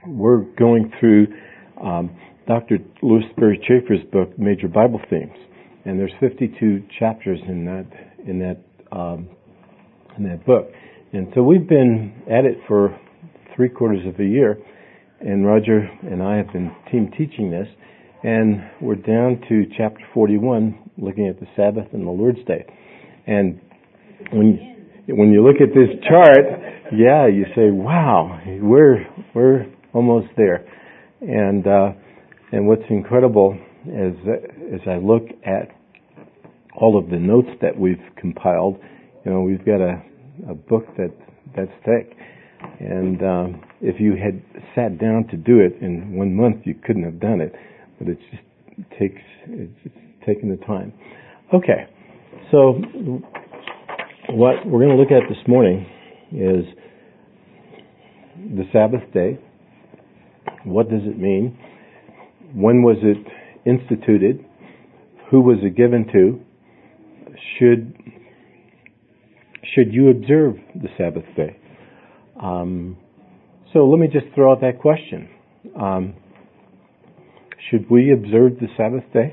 we're going through Dr. Louis Sperry Chafer's book, Major Bible Themes, and there's 52 chapters in that book. And so we've been at it for 3/4 of a year, and Roger and I have been team teaching this, and we're down to chapter 41, looking at the Sabbath and the Lord's Day. And when you look at this chart, yeah, you say, "Wow, we're almost there." And what's incredible is as I look at all of the notes that we've compiled, we've got a book that's thick. And if you had sat down to do it in 1 month, you couldn't have done it. But it's taking the time. Okay, so what we're going to look at this morning is the Sabbath day. What does it mean? When was it instituted? Who was it given to? Should you observe the Sabbath day? So let me just throw out that question. Should we observe the Sabbath day?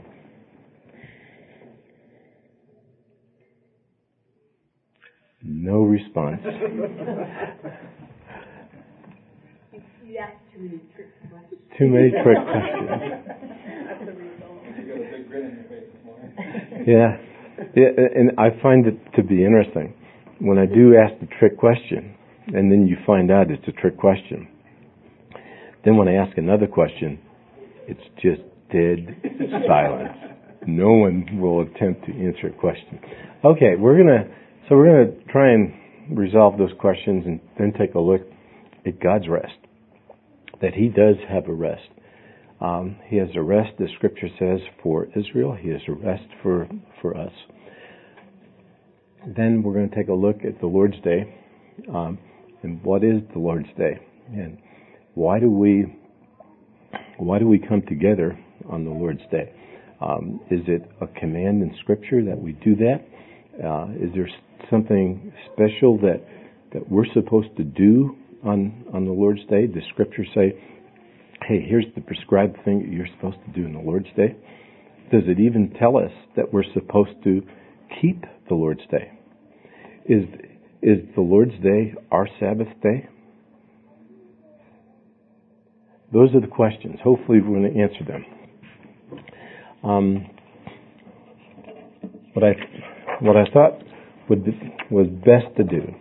No response. You asked too many trick questions. Too many trick questions. That's the result. You got a big grin on your face this morning. Yeah, and I find it to be interesting when I do ask the trick question, and then you find out it's a trick question. Then when I ask another question, it's just dead silence. No one will attempt to answer a question. Okay, we're gonna try and resolve those questions and then take a look at God's rest. That He does have a rest. He has a rest, the Scripture says, for Israel. He has a rest for us. Then we're going to take a look at the Lord's Day. And what is the Lord's Day? And why do we come together on the Lord's Day? Is it a command in Scripture that we do that? Is there something special that we're supposed to do on the Lord's Day? Does Scripture say, hey, here's the prescribed thing that you're supposed to do on the Lord's Day? Does it even tell us that we're supposed to keep the Lord's Day? Is the Lord's Day our Sabbath day? Those are the questions. Hopefully we're going to answer them. What I thought was best to do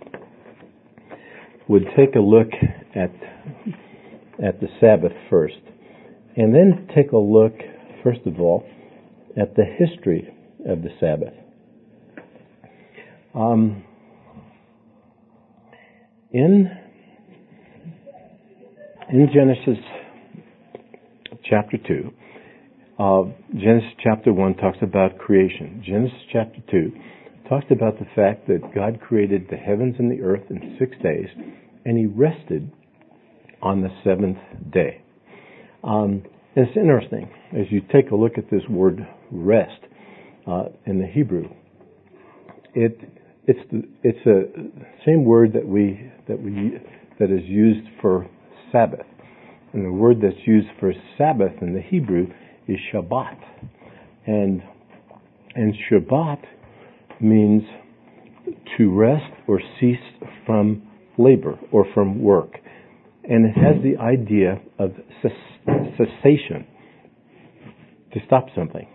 would take a look at the Sabbath first, and then take a look, first of all, at the history of the Sabbath. In Genesis chapter 2, Genesis chapter 1 talks about creation. Genesis chapter 2 talks about the fact that God created the heavens and the earth in 6 days, and He rested on the seventh day. It's interesting as you take a look at this word rest in the Hebrew. It's the same word that is used for Sabbath, and the word that's used for Sabbath in the Hebrew is Shabbat, and Shabbat means to rest or cease from labor or from work. And it has the idea of cessation, to stop something.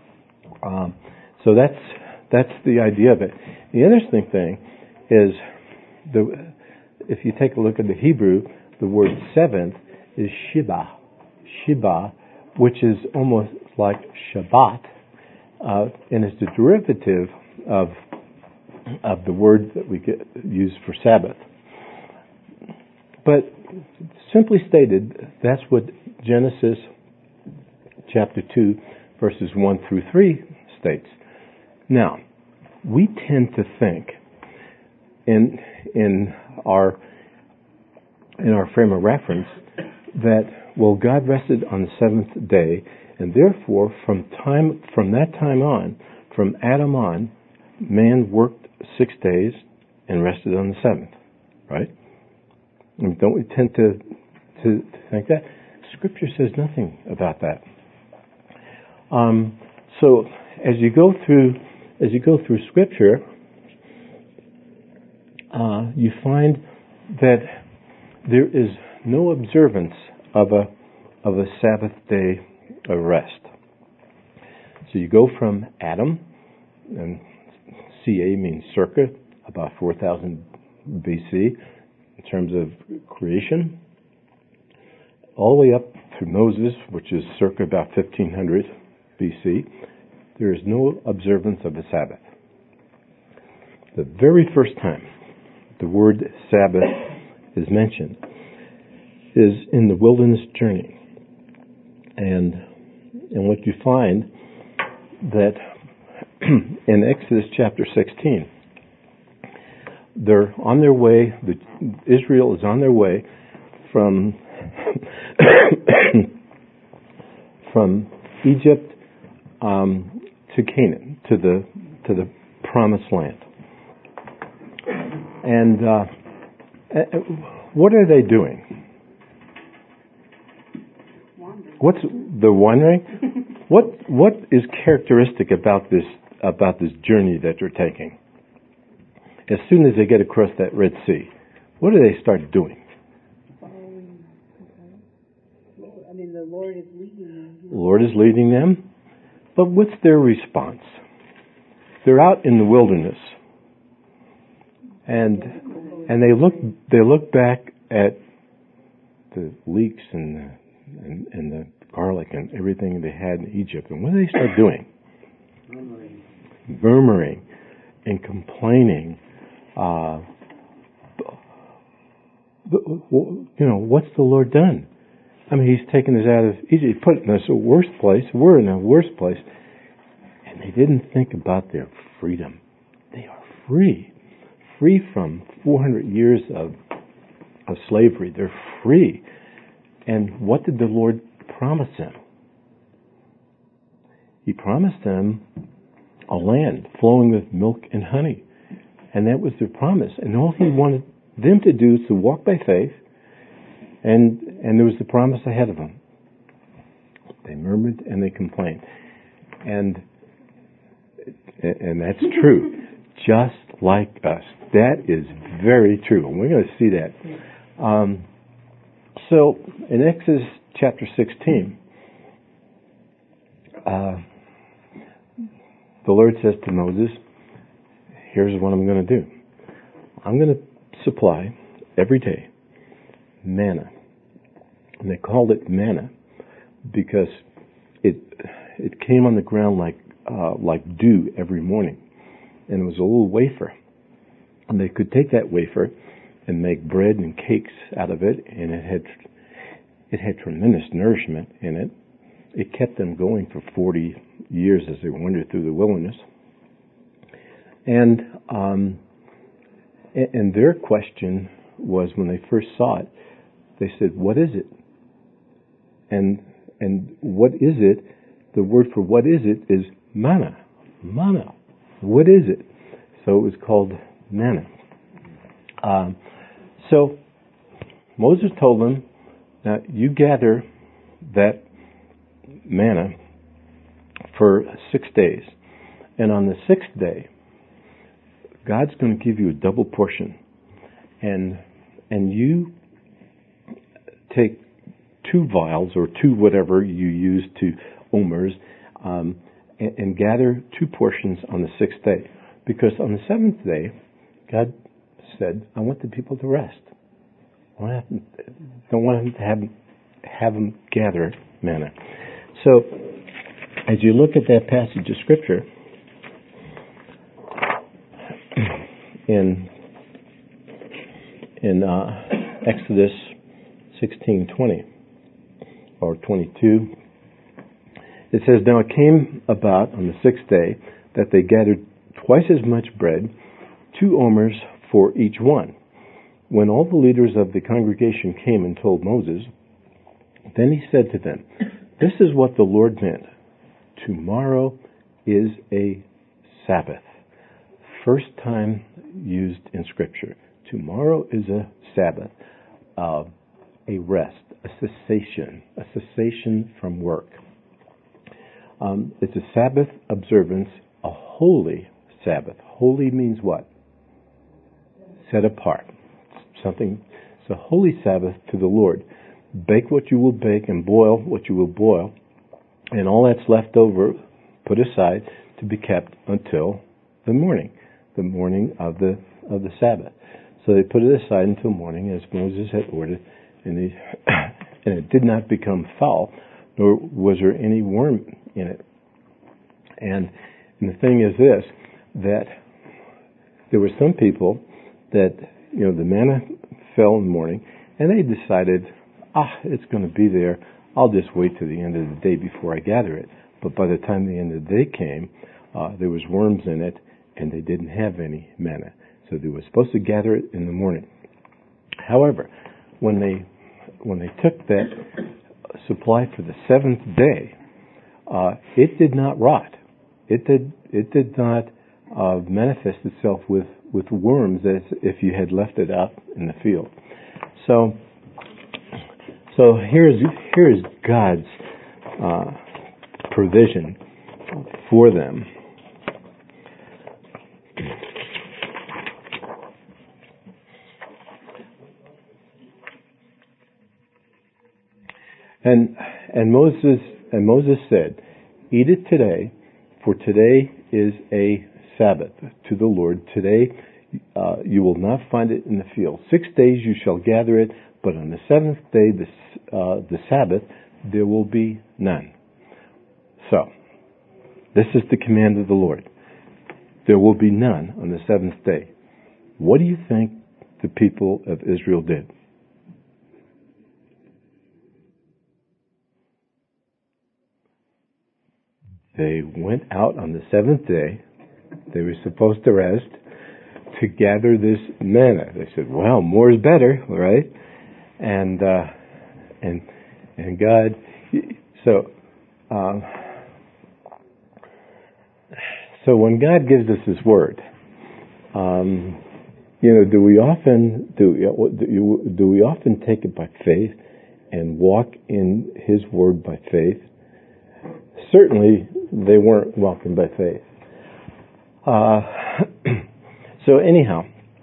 So that's the idea of it. The interesting thing is, if you take a look at the Hebrew, the word seventh is Shiba, which is almost like Shabbat, and it's the derivative of the word that we use for Sabbath. But simply stated, that's what Genesis chapter 2, verses 1 through 3 states. Now, we tend to think in our frame of reference that, well, God rested on the seventh day, and therefore from that time on, from Adam on, man worked 6 days and rested on the seventh, right? And don't we tend to to think that. Scripture says nothing about that. So as you go through Scripture, you find that there is no observance of a Sabbath day of rest. So you go from Adam, and CA means circa, about 4,000 BC in terms of creation, all the way up to Moses, which is circa about 1500 BC. There is no observance of a Sabbath. The very first time the word Sabbath is mentioned is in the wilderness journey. And what you find that in Exodus chapter 16, they're on their way, Israel is on their way from from Egypt to Canaan, to the promised land. And what are they doing? What's the wandering? What is characteristic about this journey that they're taking? As soon as they get across that Red Sea, what do they start doing? I mean, the Lord is leading them. The Lord is leading them, but what's their response? They're out in the wilderness, and they look back at the leeks and the garlic and everything they had in Egypt, and what do they start doing? Murmuring and complaining. What's the Lord done? I mean, He's taken us out of Egypt. He put us in a worse place. We're in a worse place. And they didn't think about their freedom. They are free. Free from 400 years of slavery. They're free. And what did the Lord promise them? He promised them a land flowing with milk and honey. And that was their promise. And all He wanted them to do is to walk by faith, and there was the promise ahead of them. They murmured and they complained. And that's true. Just like us. That is very true. And we're going to see that. So, in Exodus chapter 16, the Lord says to Moses, here's what I'm going to do. I'm going to supply every day manna. And they called it manna because it came on the ground like dew every morning. And it was a little wafer. And they could take that wafer and make bread and cakes out of it, and it had tremendous nourishment in it. It kept them going for 40 years as they wandered through the wilderness. And their question was, when they first saw it, they said, "What is it?" And what is it? The word for what is it is manna. Manna. What is it? So it was called manna. So Moses told them, now you gather that manna for 6 days. And on the 6th day, God's going to give you a double portion. And you take 2 vials or 2 whatever you use to omers, and gather 2 portions on the 6th day. Because on the 7th day, God said, I want the people to rest. I don't want them to have them gather manna. So, as you look at that passage of Scripture, in Exodus 16:20 or 22, it says, "Now it came about on the 6th day that they gathered twice as much bread, 2 omers for each one. When all the leaders of the congregation came and told Moses, then he said to them, 'This is what the Lord meant. Tomorrow is a Sabbath.'" First time used in Scripture. Tomorrow is a Sabbath, a rest, a cessation from work. It's a Sabbath observance, a holy Sabbath. Holy means what? Set apart. Something. It's a holy Sabbath to the Lord. Bake what you will bake and boil what you will boil, and all that's left over put aside to be kept until the morning of the Sabbath. So they put it aside until morning, as Moses had ordered, and it did not become foul, nor was there any worm in it. And the thing is this, that there were some people that, the manna fell in the morning, and they decided, it's going to be there. I'll just wait till the end of the day before I gather it. But by the time the end of the day came, there was worms in it, and they didn't have any manna. So they were supposed to gather it in the morning. However, when they took that supply for the seventh day, it did not rot. It did not manifest itself with worms as if you had left it out in the field. So here's God's provision for them. And Moses said, "Eat it today, for today is a Sabbath to the Lord. Today you will not find it in the field. 6 days you shall gather it, but on the seventh day, the Sabbath, there will be none." So, this is the command of the Lord. There will be none on the seventh day. What do you think the people of Israel did? They went out on the seventh day. They were supposed to rest to gather this manna. They said, "Well, more is better, right?" And God. So when God gives us His word, do we often take it by faith and walk in His word by faith? Certainly, they weren't walking by faith. So anyhow,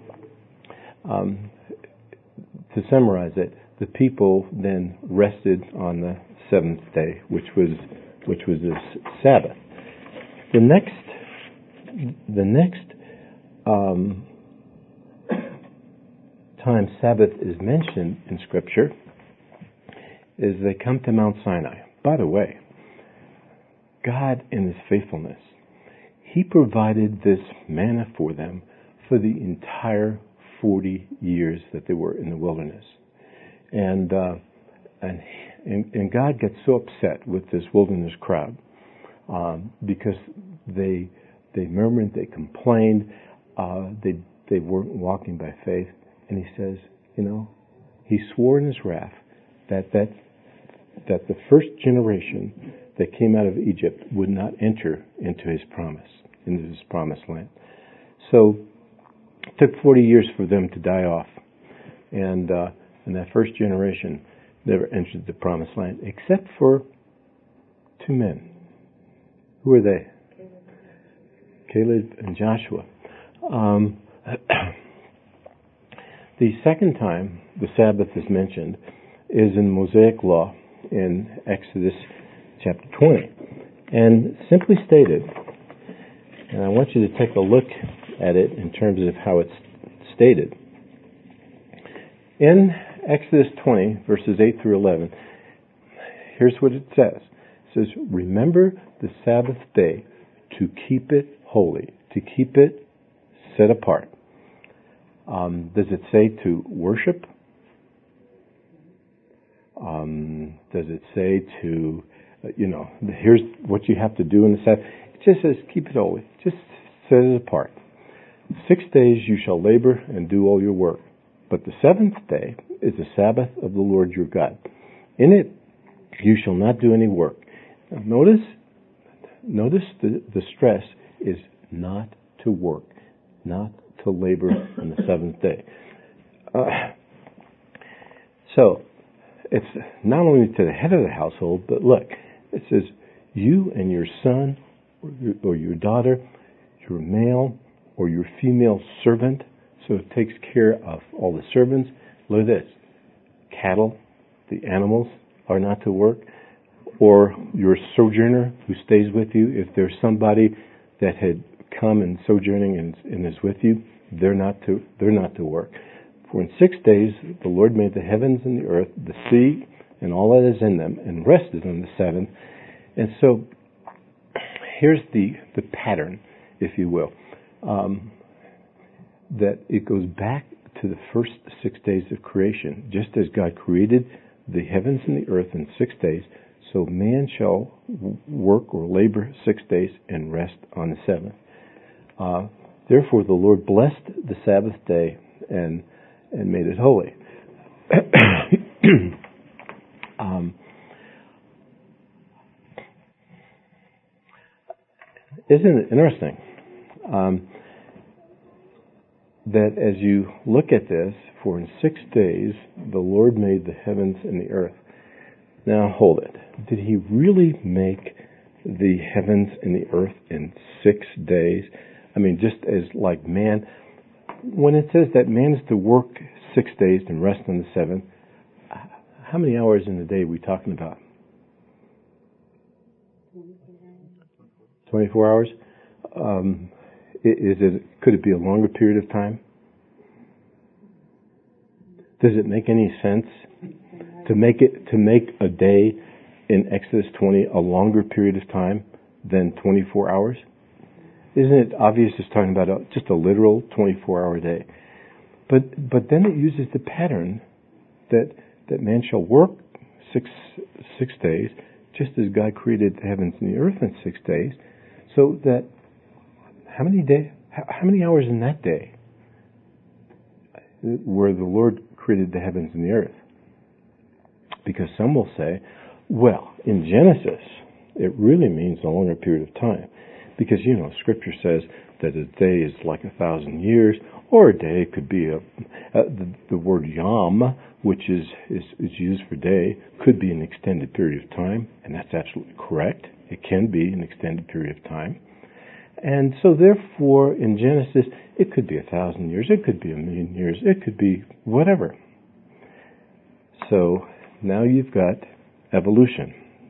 to summarize it, the people then rested on the seventh day, which was this Sabbath. The next time Sabbath is mentioned in Scripture is they come to Mount Sinai. By the way, God in His faithfulness, He provided this manna for them for the entire 40 years that they were in the wilderness. And God got so upset with this wilderness crowd because they murmured, they complained, they weren't walking by faith. And He says, He swore in His wrath that the first generation that came out of Egypt would not enter into His promised land. So it took 40 years for them to die off, and that first generation never entered the promised land, except for two men. Who are they? Caleb and Joshua. The second time the Sabbath is mentioned is in Mosaic law in Exodus chapter 20. And simply stated, and I want you to take a look at it in terms of how it's stated. In Exodus 20, verses 8 through 11, here's what it says. It says, "Remember the Sabbath day to keep it holy, to keep it set apart." Does it say to worship? Does it say to, here's what you have to do in the Sabbath? It just says keep it holy. Just set it apart. 6 days you shall labor and do all your work. But the seventh day is the Sabbath of the Lord your God. In it you shall not do any work. Now, notice the stress is not to work, not to labor on the seventh day. So, it's not only to the head of the household, but look, it says, you and your son or your daughter, your male or your female servant, so it takes care of all the servants. Look at this. Cattle, the animals, are not to work. Or your sojourner who stays with you, if there's somebody that had come and sojourning and is with you, they're not to work. For in 6 days the Lord made the heavens and the earth, the sea, and all that is in them, and rested on the seventh. And so here's the pattern, if you will, that it goes back to the first 6 days of creation. Just as God created the heavens and the earth in 6 days, so man shall work or labor 6 days and rest on the seventh. Therefore the Lord blessed the Sabbath day and made it holy. Isn't it interesting that as you look at this, for in 6 days the Lord made the heavens and the earth. Now hold it. Did he really make the heavens and the earth in 6 days? I mean, just as like man, when it says that man is to work 6 days and rest on the seventh, how many hours in the day are we talking about? 24 hours? Could it be a longer period of time? Does it make any sense to make a day in Exodus 20 a longer period of time than 24 hours? Isn't it obvious it's talking about just a literal 24-hour day? But then it uses the pattern that man shall work six days, just as God created the heavens and the earth in 6 days. So that how many hours in that day where the Lord created the heavens and the earth? Because some will say, well, in Genesis, it really means a longer period of time. Because, Scripture says that a day is like 1,000 years, or a day could be the word yom, which is used for day, could be an extended period of time, and that's absolutely correct. It can be an extended period of time. And so therefore, in Genesis, it could be 1,000 years, it could be 1,000,000 years, it could be whatever. So now you've got evolution,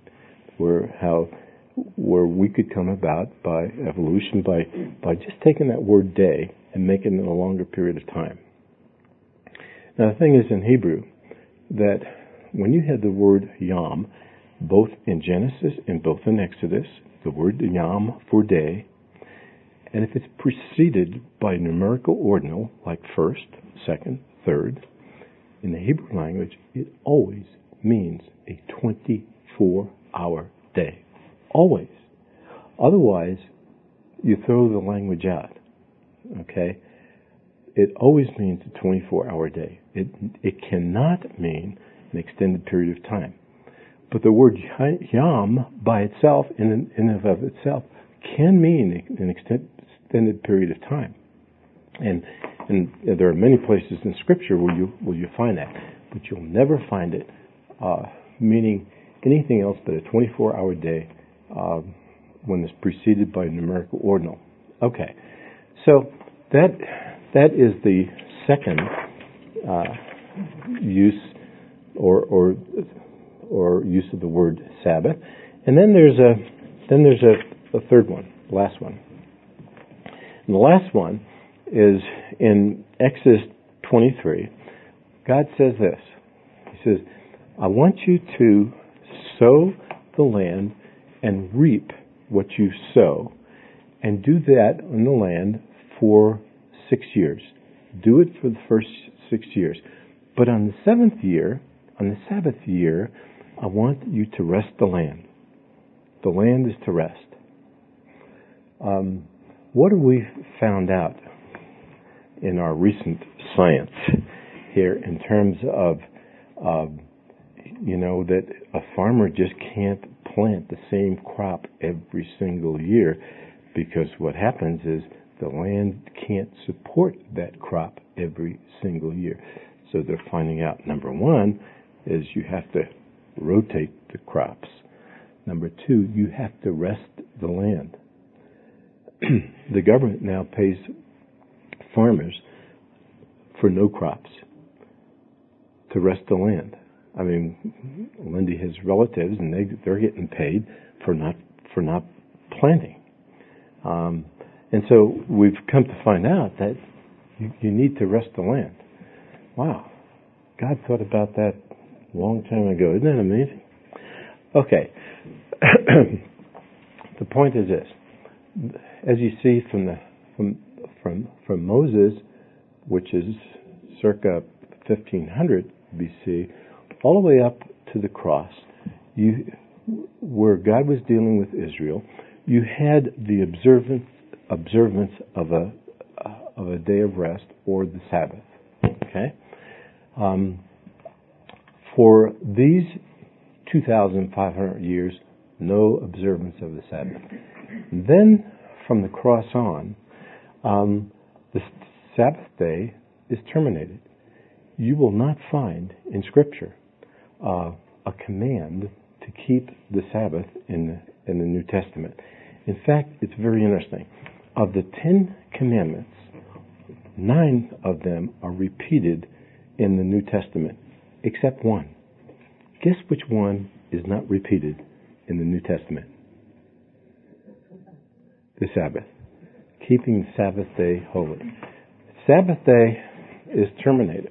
where we could come about by evolution by just taking that word day and making it a longer period of time. Now the thing is in Hebrew that when you have the word yom, both in Genesis and both in Exodus, the word yom for day, and if it's preceded by a numerical ordinal like first, second, third, in the Hebrew language, it always means a 24-hour day. Always. Otherwise, you throw the language out. Okay? It always means a 24-hour day. It cannot mean an extended period of time. But the word yom by itself, in and of itself, can mean an extended period of time. And there are many places in Scripture where you find that. But you'll never find it meaning anything else but a 24-hour day when it's preceded by a numerical ordinal. Okay, so that is the second use or use of the word Sabbath, and then there's a third one, last one. And the last one is in Exodus 23. God says this. He says, I want you to sow the land and reap what you sow, and do that on the land for 6 years. Do it for the first 6 years. But on the seventh year, on the Sabbath year, I want you to rest the land. The land is to rest. What have we found out in our recent science here in terms of that a farmer just can't plant the same crop every single year, because what happens is the land can't support that crop every single year. So they're finding out, number one, is you have to rotate the crops. Number two, you have to rest the land. The government now pays farmers for no crops to rest the land. I mean, Lindy has relatives, and they're getting paid for not planting. And so we've come to find out that you need to rest the land. Wow, God thought about that a long time ago. Isn't that amazing? Okay. The point is this: as you see from Moses, which is circa 1500 BC, all the way up to the cross, where God was dealing with Israel, you had the observance of a day of rest, or the Sabbath. Okay. For these 2,500 years, no observance of the Sabbath. And then, from the cross on, the Sabbath day is terminated. You will not find in Scripture a command to keep the Sabbath in the New Testament. In fact, it's very interesting. Of the 10 commandments, 9 of them are repeated in the New Testament, except one. Guess which one is not repeated in the New Testament? The Sabbath. Keeping the Sabbath day holy. Sabbath day is terminated.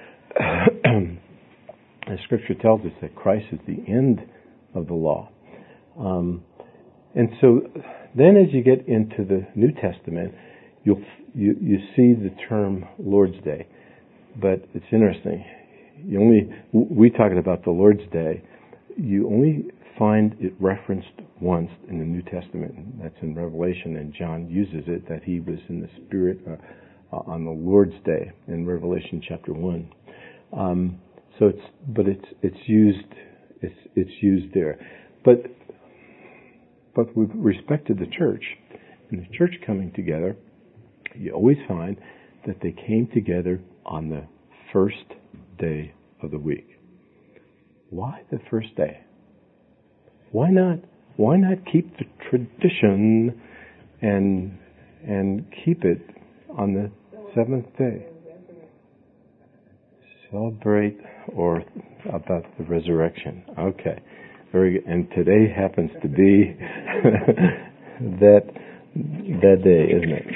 As Scripture tells us that Christ is the end of the law. And so then as you get into the New Testament, you see the term Lord's Day. But it's interesting. We talked about the Lord's Day. You only find it referenced once in the New Testament. That's in Revelation, and John uses it, that he was in the Spirit on the Lord's Day in Revelation chapter 1. So it's used there. But with respect to the church, and the church coming together, you always find that they came together on the first day of the week. Why the first day? Why not keep the tradition and keep it on the seventh day? Celebrate or about the resurrection. Okay. Very good. And today happens to be that day, isn't it?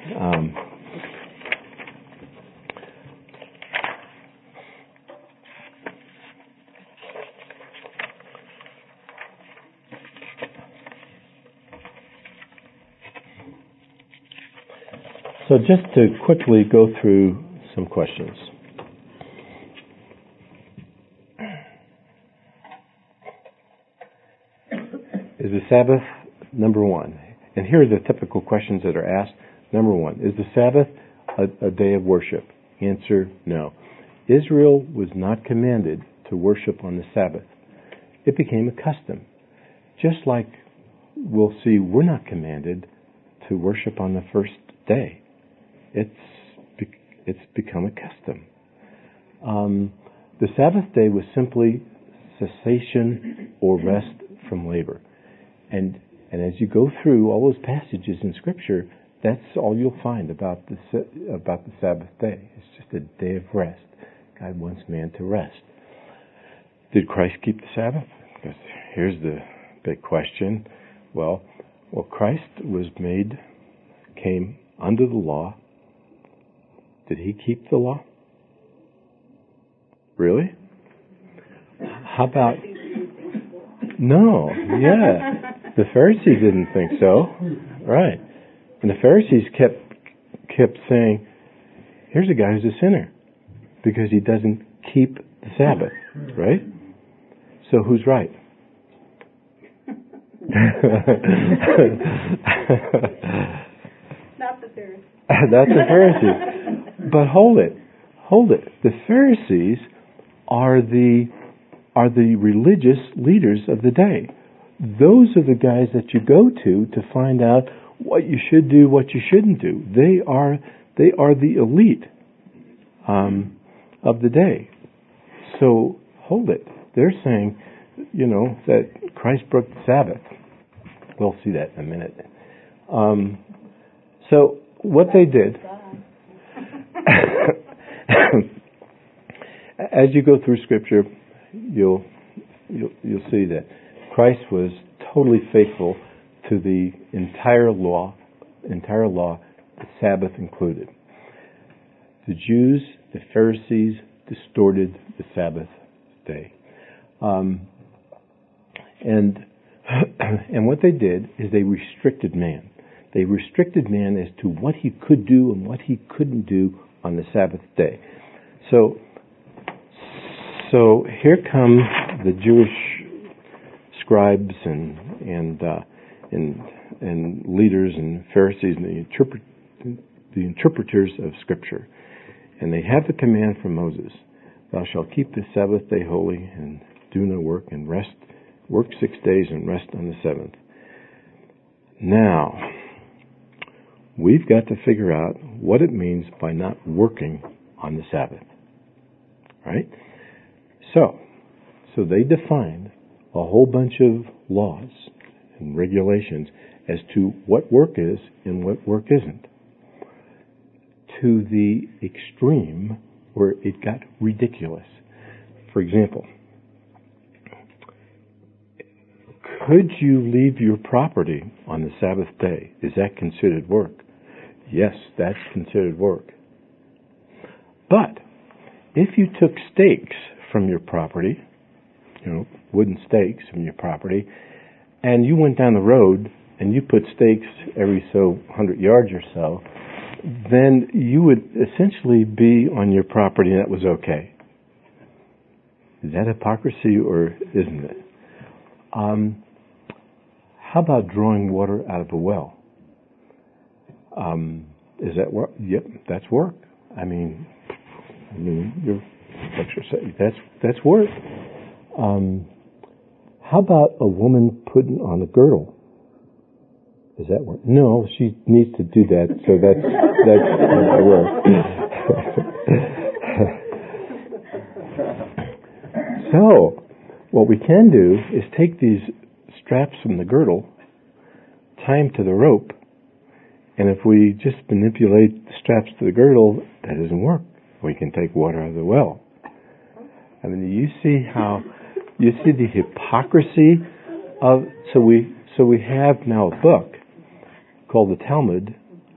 So just to quickly go through some questions. Is the Sabbath, number one? And here are the typical questions that are asked. Number one, is the Sabbath a day of worship? Answer, no. Israel was not commanded to worship on the Sabbath. It became a custom. Just like we'll see, we're not commanded to worship on the first day. It's become a custom. The Sabbath day was simply cessation or rest from labor. And as you go through all those passages in Scripture, that's all you'll find about the Sabbath day. It's just a day of rest. God wants man to rest. Did Christ keep the Sabbath? Because here's the big question. Well, Christ came under the law. Did he keep the law? Really? How about... No, yeah. The Pharisees didn't think so. Right. And the Pharisees kept saying, here's a guy who's a sinner because he doesn't keep the Sabbath, right? So who's right? Not the Pharisees. That's the Pharisees. But hold it. The Pharisees are the religious leaders of the day. Those are the guys that you go to find out what you should do, what you shouldn't do. They are the elite of the day. So hold it. They're saying, that Christ broke the Sabbath. We'll see that in a minute. So what they did, as you go through Scripture, you'll see that Christ was totally faithful to the entire law, the Sabbath included. The Jews, the Pharisees, distorted the Sabbath day. And what they did is they restricted man. They restricted man as to what he could do and what he couldn't do on the Sabbath day. So here come the Jewish scribes and leaders and Pharisees and the interpreters of Scripture, and they have the command from Moses: "Thou shalt keep the Sabbath day holy, and do no work, and rest. Work 6 days and rest on the seventh." Now, we've got to figure out what it means by not working on the Sabbath, right? So they defined a whole bunch of laws and regulations as to what work is and what work isn't, to the extreme where it got ridiculous. For example, could you leave your property on the Sabbath day? Is that considered work? Yes, that's considered work. But if you took stakes from your property, wooden stakes from your property, and you went down the road and you put stakes every 100 yards or so, then you would essentially be on your property and that was okay. Is that hypocrisy or isn't it? How about drawing water out of a well? Is that work? Yep, that's work. I mean, you're exercising. That's work. How about a woman putting on a girdle? Is that work? No, she needs to do that, so that's work. So, what we can do is take these straps from the girdle, tie them to the rope, and if we just manipulate the straps to the girdle, that doesn't work. We can take water out of the well. I mean, you see the hypocrisy of. So we have now a book called the Talmud.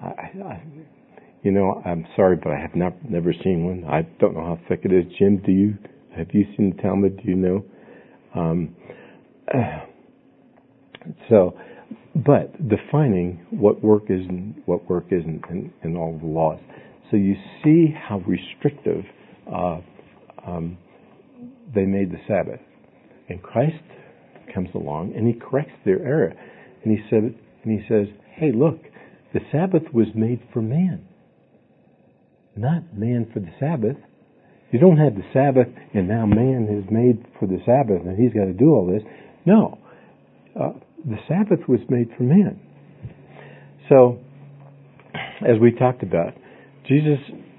I'm sorry, but I have never seen one. I don't know how thick it is. Jim, have you seen the Talmud? Do you know? But defining what work is and what work isn't in all the laws. So you see how restrictive they made the Sabbath. And Christ comes along and he corrects their error. And he says, hey, look, the Sabbath was made for man, not man for the Sabbath. You don't have the Sabbath and now man is made for the Sabbath and he's got to do all this. No. The Sabbath was made for man. So, as we talked about, Jesus,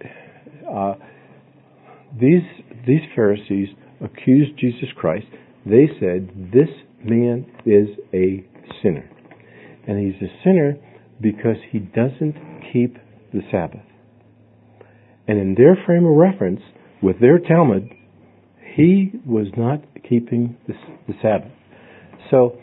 these Pharisees accused Jesus Christ. They said, this man is a sinner. And he's a sinner because he doesn't keep the Sabbath. And in their frame of reference, with their Talmud, he was not keeping the Sabbath. So,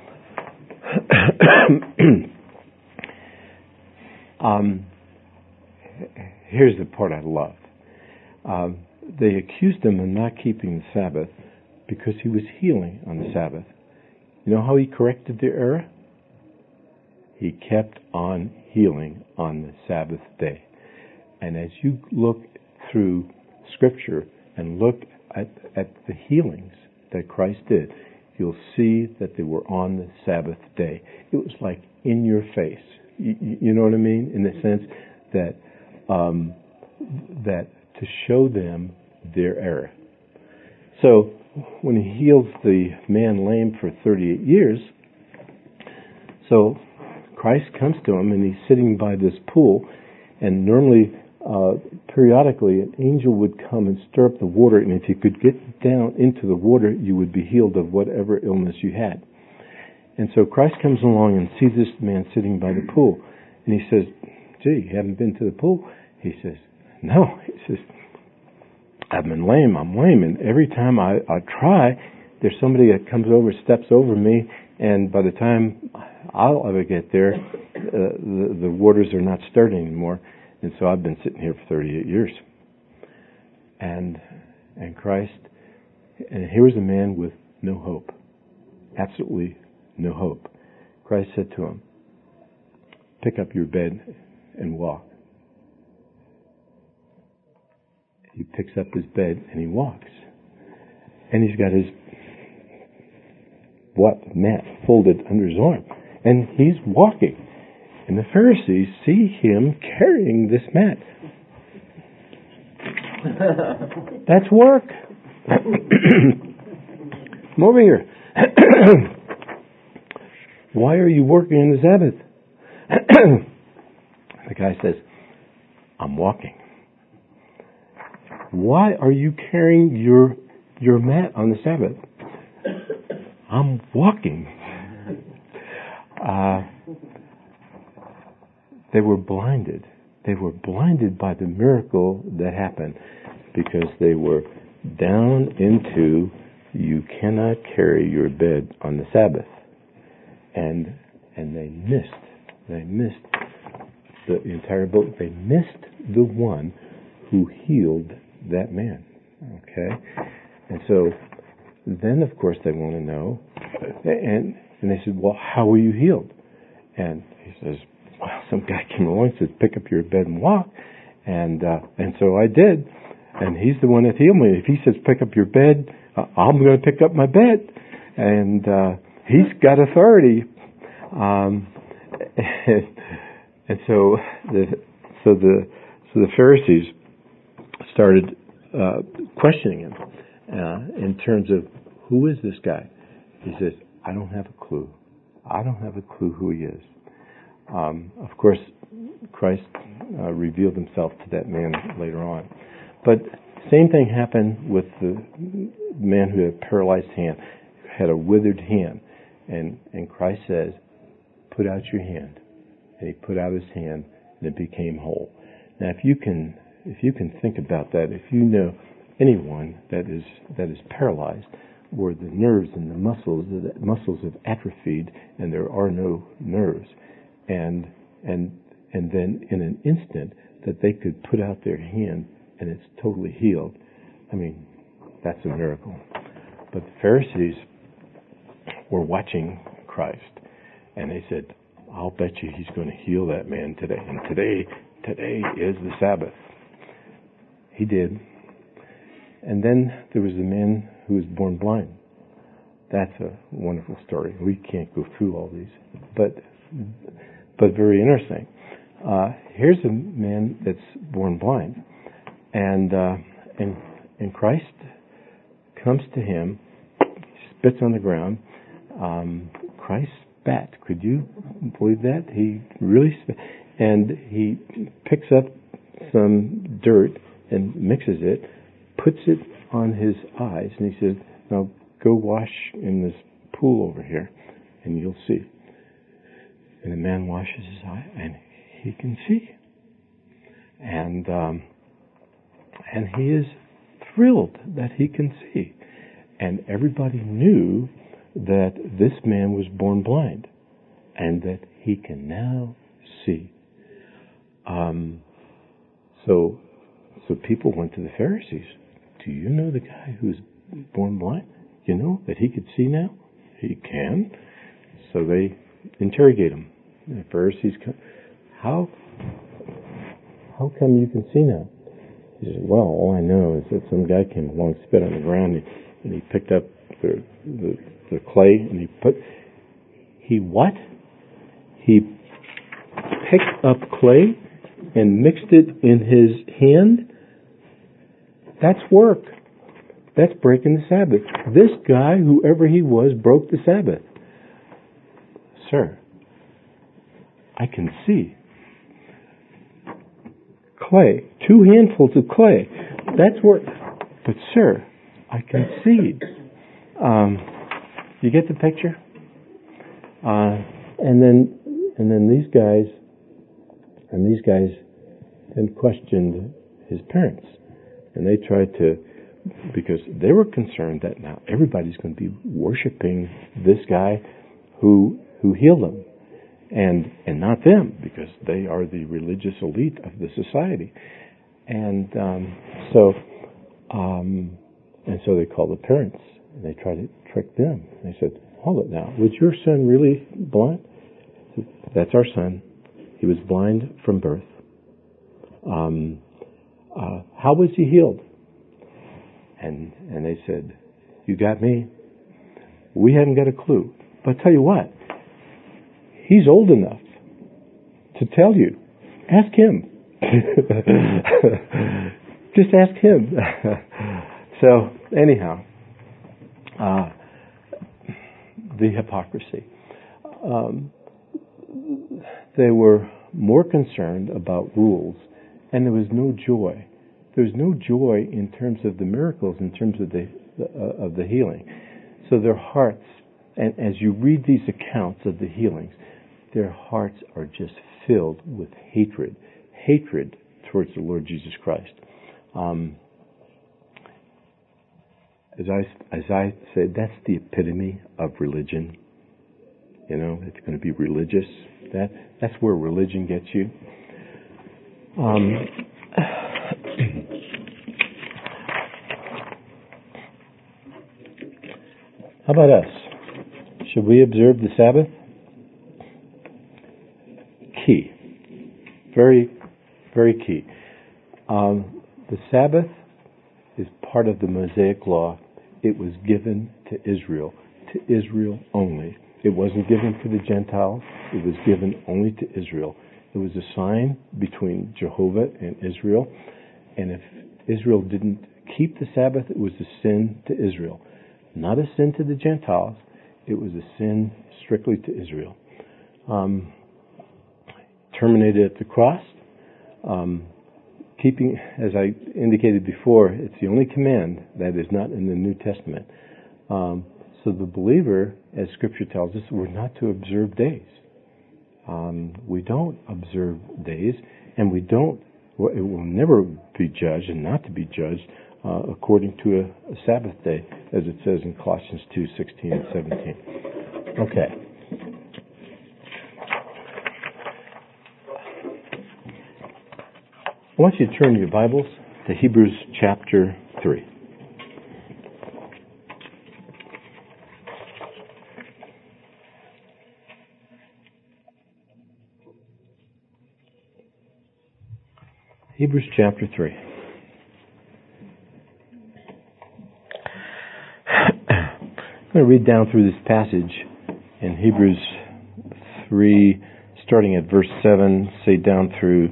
here's the part I love. They accused him of not keeping the Sabbath because he was healing on the Sabbath. You know how he corrected their error? He kept on healing on the Sabbath day. And as you look through Scripture and look at the healings that Christ did, you'll see that they were on the Sabbath day. It was like in your face. You know what I mean? In the sense that that to show them their error. So when he heals the man lame for 38 years, so Christ comes to him and he's sitting by this pool, and normally periodically an angel would come and stir up the water, and if you could get down into the water, you would be healed of whatever illness you had. And so Christ comes along and sees this man sitting by the pool, and he says, "Gee, you haven't been to the pool?" He says, "No." He says, "I've been lame. I'm lame, and every time I try, there's somebody that comes over, steps over me, and by the time I'll ever get there, the waters are not stirred anymore. And so I've been sitting here for 38 years. And Christ, and here was a man with no hope. Absolutely no hope. Christ said to him, "Pick up your bed and walk." He picks up his bed and he walks. And he's got his mat folded under his arm. And he's walking. And the Pharisees see him carrying this mat. That's work. Come over here. Why are you working on the Sabbath? The guy says, "I'm walking." "Why are you carrying your mat on the Sabbath?" "I'm walking." They were blinded. They were blinded by the miracle that happened because they were down into, you cannot carry your bed on the Sabbath. And they missed the entire boat. They missed the one who healed that man. Okay? And so then, of course, they want to know. And they said, "Well, how were you healed?" And he says, "Well, some guy came along and said, 'Pick up your bed and walk.' And so I did. And he's the one that healed me. If he says, 'Pick up your bed,' I'm going to pick up my bed." And he's got authority. And so the Pharisees started questioning him in terms of, who is this guy? He says, "I don't have a clue. I don't have a clue who he is." Of course, Christ revealed himself to that man later on. But same thing happened with the man who had a paralyzed hand, had a withered hand. And Christ says, "Put out your hand." And he put out his hand, and it became whole. Now, if you can think about that, if you know anyone that is paralyzed, where the nerves and the muscles have atrophied, and there are no nerves, and then in an instant that they could put out their hand and it's totally healed. I mean, that's a miracle. But the Pharisees were watching Christ, and they said, "I'll bet you he's going to heal that man today. And today is the Sabbath." He did. And then there was the man who was born blind. That's a wonderful story. We can't go through all these, but very interesting. Here's a man that's born blind, and Christ comes to him, spits on the ground. Christ spat. Could you believe that? He really spat, and he picks up some dirt and mixes it, puts it on his eyes, and he says, "Now go wash in this pool over here, and you'll see." And the man washes his eye, and he can see. And he is thrilled that he can see. And everybody knew that this man was born blind, and that he can now see. So people went to the Pharisees. "Do you know the guy who's born blind? You know that he could see now?" "He can." So they interrogate him. The Pharisees come, how come you can see now? He says, "Well, all I know is that some guy came along, spit on the ground, and he picked up the clay, and he what? He picked up clay and mixed it in his hand? That's work. That's breaking the Sabbath. This guy, whoever he was, broke the Sabbath." "Sir, I can see. clay. 2 handfuls of clay. That's what. But sir, I concede. You get the picture? And then these guys then questioned his parents, and they tried to, because they were concerned that now everybody's going to be worshiping this guy who healed them, and not them, because they are the religious elite of the society, and so they called the parents, and they tried to trick them. They said, "Hold it now, was your son really blind?" That's our son. He was blind from birth. How was he healed? And they said, "You got me. We haven't got a clue. But tell you what, he's old enough to tell you. Ask him." Just ask him. So anyhow, the hypocrisy. They were more concerned about rules, and there was no joy. There was no joy in terms of the miracles, in terms of the healing. So their hearts, and as you read these accounts of the healings, their hearts are just filled with hatred towards the Lord Jesus Christ. As I said, that's the epitome of religion. You know, it's going to be religious. That's where religion gets you. How about us? Should we observe the Sabbath? Key. Very, very key. The Sabbath is part of the Mosaic Law. It was given to Israel only. It wasn't given to the Gentiles. It was given only to Israel. It was a sign between Jehovah and Israel. And if Israel didn't keep the Sabbath, it was a sin to Israel. Not a sin to the Gentiles. It was a sin strictly to Israel. Terminated at the cross. Keeping, as I indicated before, it's the only command that is not in the New Testament. So the believer, as Scripture tells us, we're not to observe days. We don't observe days, and it will never be judged and not to be judged according to a Sabbath day, as it says in Colossians 2:16 and 17. Okay. I want you to turn your Bibles to Hebrews chapter 3. Hebrews chapter 3. I'm going to read down through this passage in Hebrews 3, starting at verse 7, say down through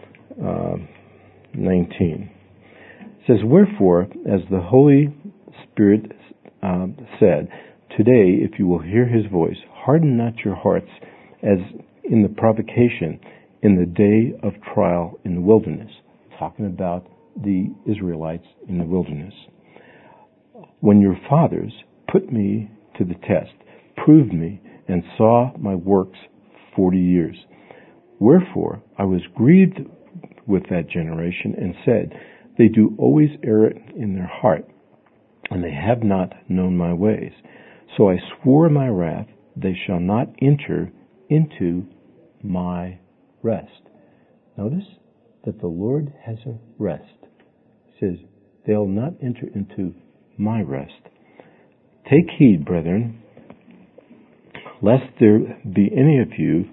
19. It says, "Wherefore, as the Holy Spirit said, today, if you will hear his voice, harden not your hearts as in the provocation in the day of trial in the wilderness." Talking about the Israelites in the wilderness. "When your fathers put me to the test, proved me, and saw my works 40 years. Wherefore I was grieved with that generation, and said, they do always err in their heart, and they have not known my ways. So I swore in my wrath, they shall not enter into my rest." Notice that the Lord has a rest. He says, they'll not enter into my rest. "Take heed, brethren, lest there be any of you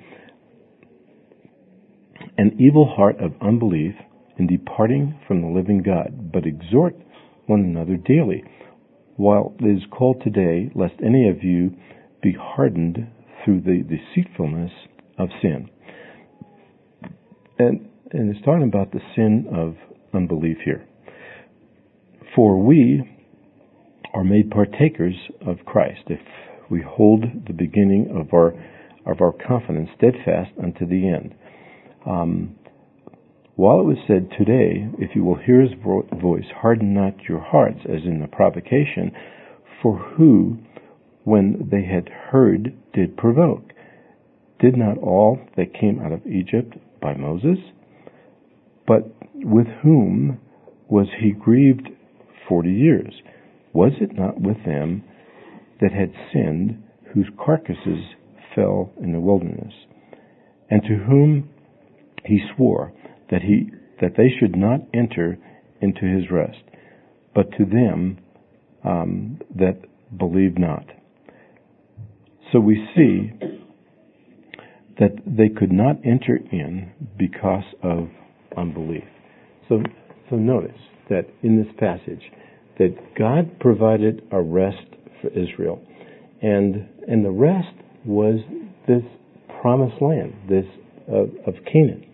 an evil heart of unbelief in departing from the living God, but exhort one another daily, while it is called today, lest any of you be hardened through the deceitfulness of sin." And it's talking about the sin of unbelief here. "For we are made partakers of Christ, if we hold the beginning of our confidence steadfast unto the end. While it was said, today, if you will hear his voice, harden not your hearts, as in the provocation, for who, when they had heard, did provoke? Did not all that came out of Egypt by Moses? But with whom was he grieved 40 years? Was it not with them that had sinned, whose carcasses fell in the wilderness? And to whom he swore that they should not enter into his rest, but to them that believed not. So we see that they could not enter in because of unbelief. So notice that in this passage that God provided a rest for Israel, and the rest was this promised land, this of Canaan.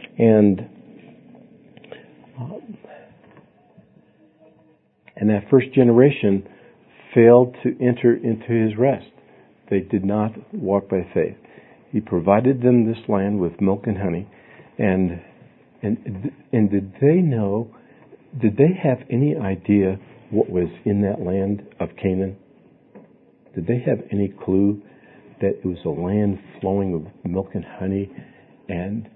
And that first generation failed to enter into his rest. They did not walk by faith. He provided them this land with milk and honey, and did they know? Did they have any idea what was in that land of Canaan? Did they have any clue that it was a land flowing with milk and honey, and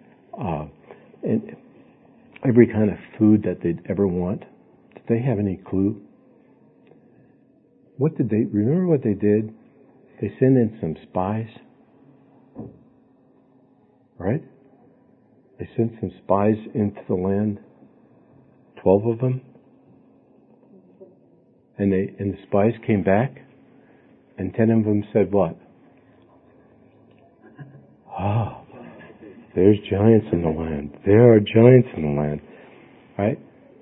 every kind of food that they'd ever want? Did they have any clue? What did they remember? What they did? They sent in some spies, right? They sent some spies into the land, 12 of them, and the spies came back, and 10 of them said what? Ah, there's giants in the land. There are giants in the land, right?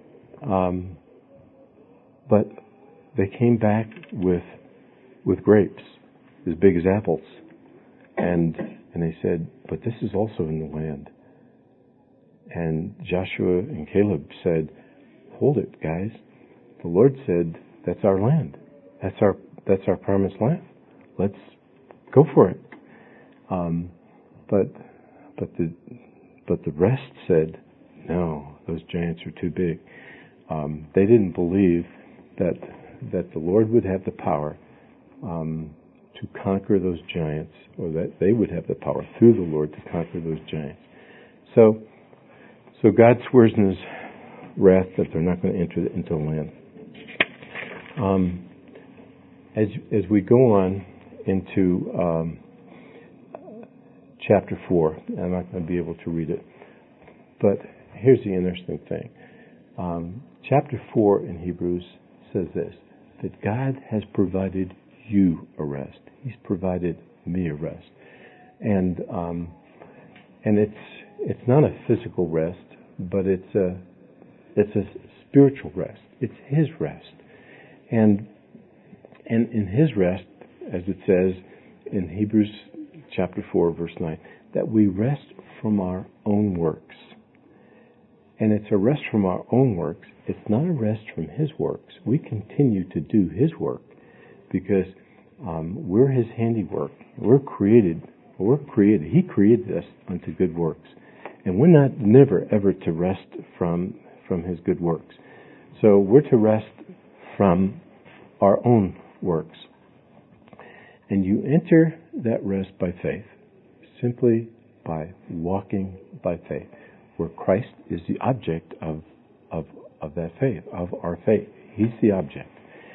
But they came back with grapes as big as apples, and they said, "But this is also in the land." And Joshua and Caleb said, "Hold it, guys. The Lord said that's our land. That's our promised land. Let's go for it." But the rest said, "No, those giants are too big." They didn't believe that the Lord would have the power to conquer those giants, or that they would have the power through the Lord to conquer those giants. So God swears in his wrath that they're not going to enter into the land. As we go on into chapter 4, I'm not going to be able to read it, but here's the interesting thing. Chapter 4 in Hebrews says this, that God has provided you a rest. He's provided me a rest. And it's not a physical rest, but it's a spiritual rest. It's his rest. And in his rest, as it says in Hebrews chapter 4, verse 9, that we rest from our own works. And it's a rest from our own works. It's not a rest from his works. We continue to do his work because we're his handiwork. We're created. He created us unto good works. And we're not never ever to rest from his good works. So we're to rest from our own works. And you enter that rest by faith, simply by walking by faith, where Christ is the object of that faith, of our faith. He's the object.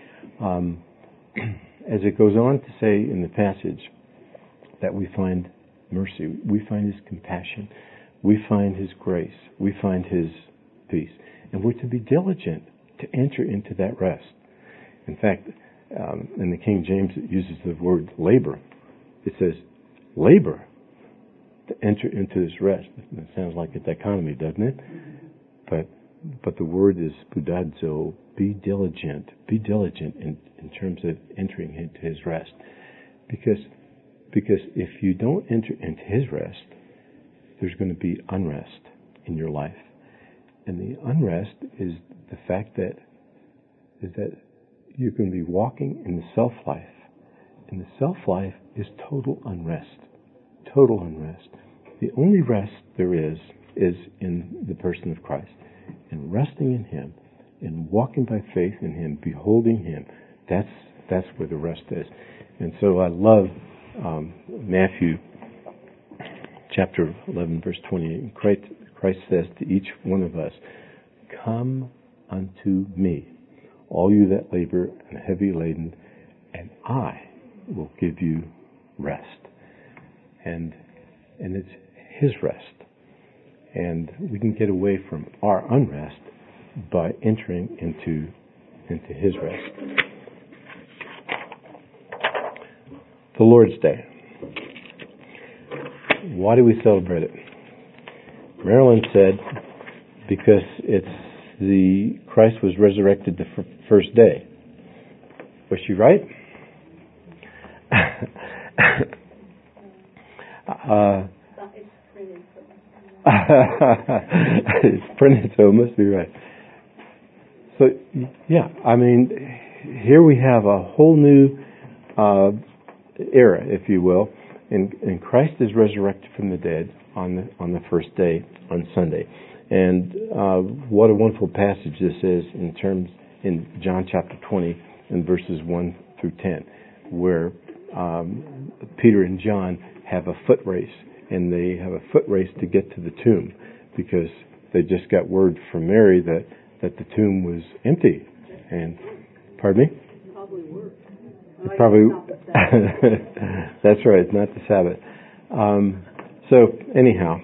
As it goes on to say in the passage that we find mercy, we find his compassion, we find his grace, we find his peace. And we're to be diligent to enter into that rest. In fact, in the King James it uses the word labor. It says labor to enter into this rest. It sounds like a dichotomy, doesn't it? But the word is budadzo, be diligent in terms of entering into his rest. Because if you don't enter into his rest, there's going to be unrest in your life. And the unrest is the fact that you're going to be walking in the self-life. And the self-life is total unrest. Total unrest. The only rest there is is in the person of Christ. And resting in Him, and walking by faith in Him, beholding Him, that's where the rest is. And so I love Matthew chapter 11, verse 28. Christ says to each one of us, "Come unto me, all you that labor and are heavy laden, and I will give you rest." And it's His rest. And we can get away from our unrest by entering into His rest. The Lord's Day. Why do we celebrate it? Marilyn said because it's Christ was resurrected the first day. Was she right? It's printed, so it must be right. So, yeah, I mean, here we have a whole new era, if you will, and Christ is resurrected from the dead on the first day, on Sunday. And what a wonderful passage this is in John chapter 20 and verses 1 through 10, where Peter and John have a foot race, and they have a foot race to get to the tomb because they just got word from Mary that the tomb was empty. And pardon me? Probably. That's right. It's not the Sabbath. So anyhow,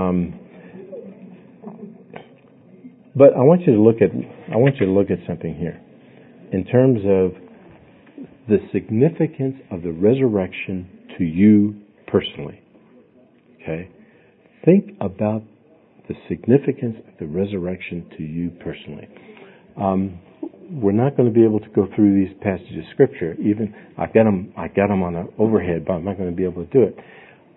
but I want you to look at something here in terms of the significance of the resurrection to you personally. Okay? Think about the significance of the resurrection to you personally. We're not going to be able to go through these passages of Scripture. Even I got them on an overhead, but I'm not going to be able to do it.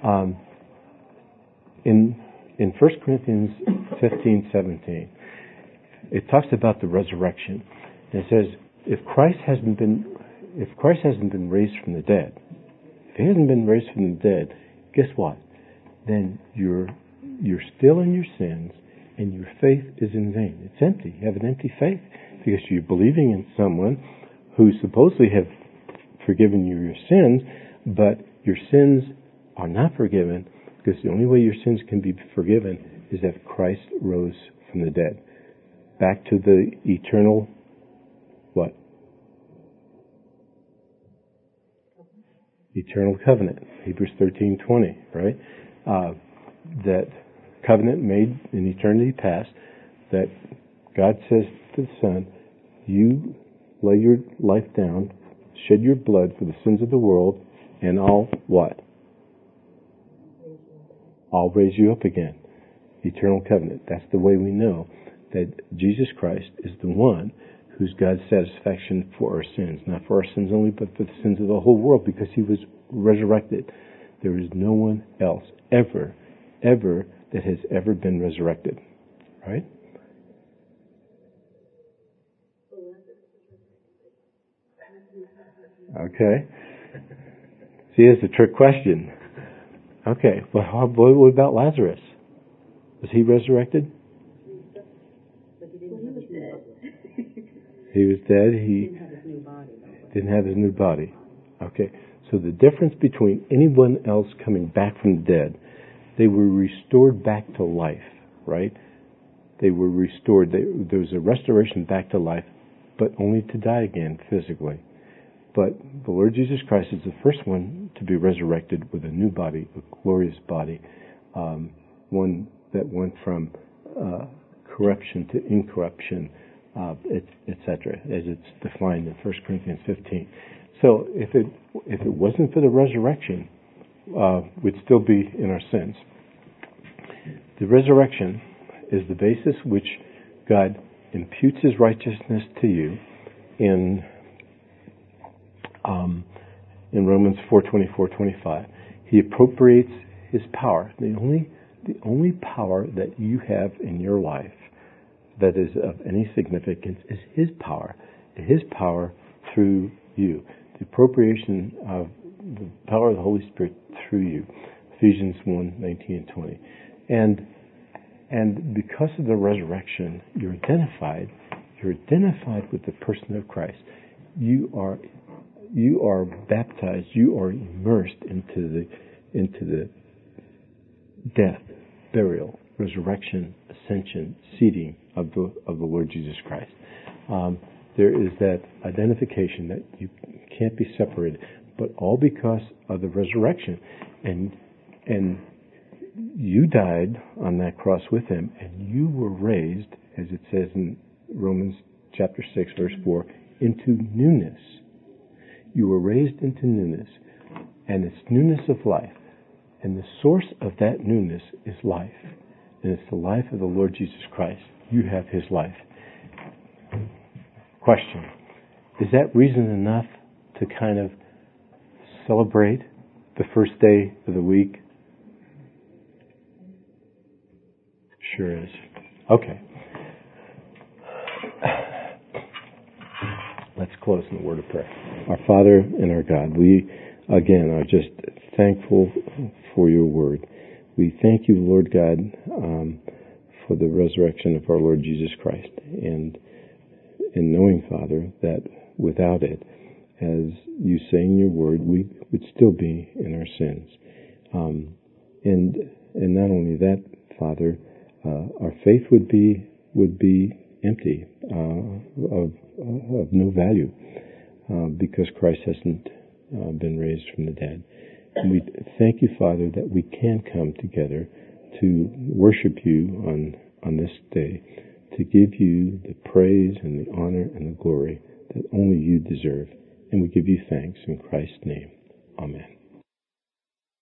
In 1 Corinthians 15:17, it talks about the resurrection. And it says, if Christ hasn't been raised from the dead, if He hasn't been raised from the dead, guess what? Then you're still in your sins, and your faith is in vain. It's empty. You have an empty faith because you're believing in someone who supposedly have forgiven you your sins, but your sins are not forgiven because the only way your sins can be forgiven is that Christ rose from the dead. Back to the eternal, what? Eternal covenant. Hebrews 13:20, right? That covenant made in eternity past, that God says to the Son, you lay your life down, shed your blood for the sins of the world, and I'll what? I'll raise you up again. Eternal covenant. That's the way we know that Jesus Christ is the one who's God's satisfaction for our sins. Not for our sins only, but for the sins of the whole world, because He was resurrected. There is no one else ever that has ever been resurrected. Right? Okay. See, it's a trick question. Okay, but what about Lazarus? Was he resurrected? He was dead. He didn't have his new body. Okay, so the difference between anyone else coming back from the dead, they were restored back to life, right? They were restored. There was a restoration back to life, but only to die again physically. But the Lord Jesus Christ is the first one to be resurrected with a new body, a glorious body, one that went from corruption to incorruption, etc., as it's defined in 1 Corinthians 15. So if it wasn't for the resurrection, we'd still be in our sins. The resurrection is the basis which God imputes His righteousness to you in Romans 4:24-25. He appropriates His power. The only power that you have in your life that is of any significance is His power. His power through you. The appropriation of the power of the Holy Spirit through you. Ephesians 1:19-20. And And because of the resurrection, you're identified with the person of Christ. You are baptized, you are immersed into the death, burial, resurrection, ascension, seating of the Lord Jesus Christ. There is that identification that you can't be separated, but all because of the resurrection. And you died on that cross with him, and you were raised, as it says in Romans chapter 6, verse 4, into newness. You were raised into newness, and it's newness of life. And the source of that newness is life. And it's the life of the Lord Jesus Christ. You have his life. Question: is that reason enough to kind of celebrate the first day of the week? Sure is. Okay. Let's close in a word of prayer. Our Father and our God, we again are just thankful for your word. We thank you, Lord God, for the resurrection of our Lord Jesus Christ, and knowing, Father, that without it, as you say in your word, we would still be in our sins. And not only that, Father, our faith would be empty, of no value, because Christ hasn't been raised from the dead. And we thank you, Father, that we can come together to worship you on this day, to give you the praise and the honor and the glory that only you deserve. And we give you thanks in Christ's name. Amen.